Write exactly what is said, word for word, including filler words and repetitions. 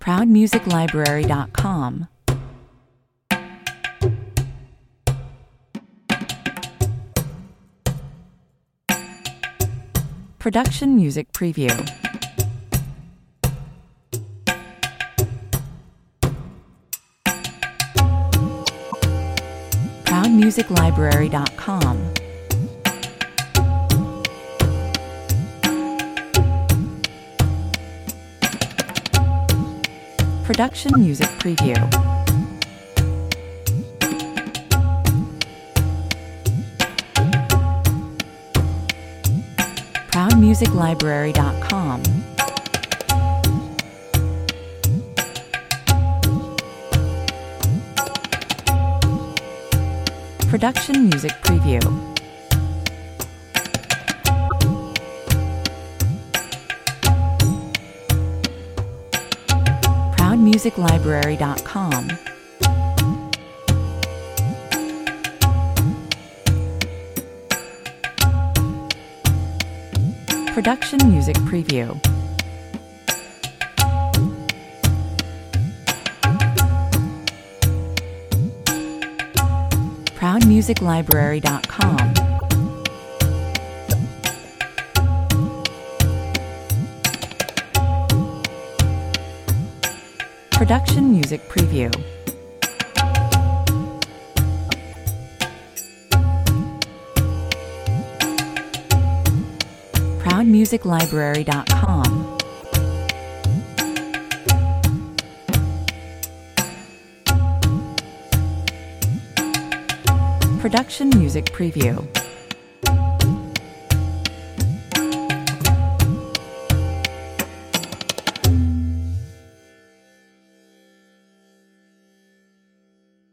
proud music library dot com. Production Music Preview. proud music library dot com. Production Music Preview. proud music library dot com. Production Music Preview. proud music library dot com. Production Music Preview. proud music library dot com. Production Music Preview. proud music library dot com. Production Music Preview.